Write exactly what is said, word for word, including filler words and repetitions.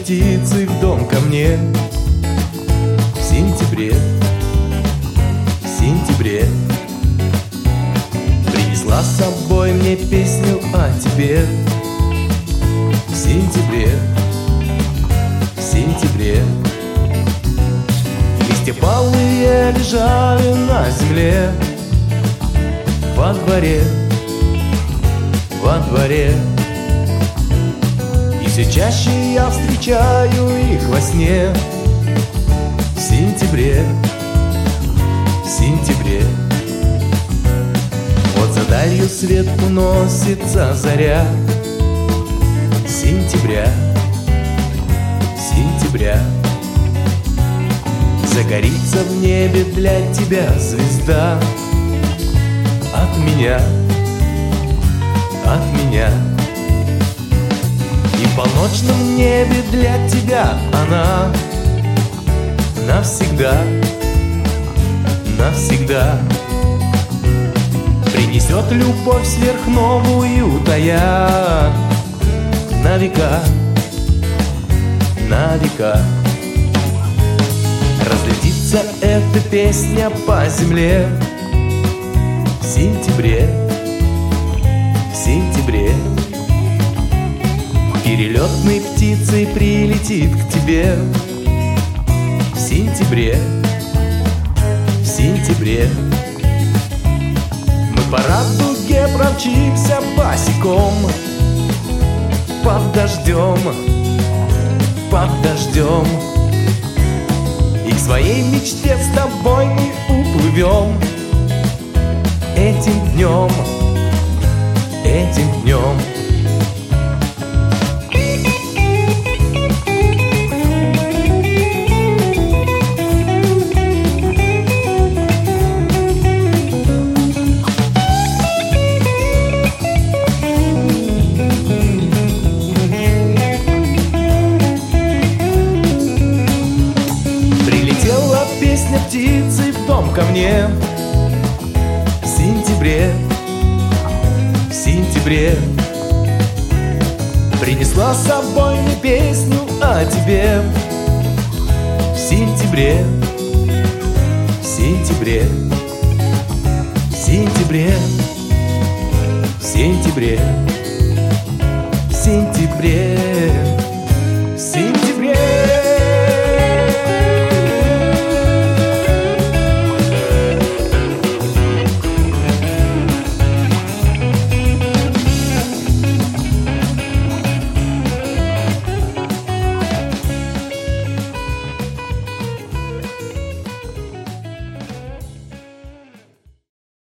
птицей в дом ко мне. В сентябре, в сентябре принесла с собой мне песню о тебе. В сентябре, в сентябре листья палые лежали на земле. Во дворе, во дворе, и все чаще я встречаю их во сне. В сентябре, в сентябре вот за далью свет уносится заря. Сентября, сентября загорится в небе для тебя звезда. От меня, от меня. И в полночном небе для тебя она навсегда, навсегда принесет любовь сверхновую, тая на века, на века. Разлетится эта песня по земле. В сентябре, в сентябре перелетной птицей прилетит к тебе. В сентябре, в сентябре мы по радуге промчимся босиком. Под дождем, под дождем, и к своей мечте с тобой мы уплывем. Этим днем, этим днем. Прилетела песня птицей в дом ко мне. В сентябре, в сентябре принесла с собой мне песню о тебе. В сентябре, в сентябре, в сентябре, в сентябре.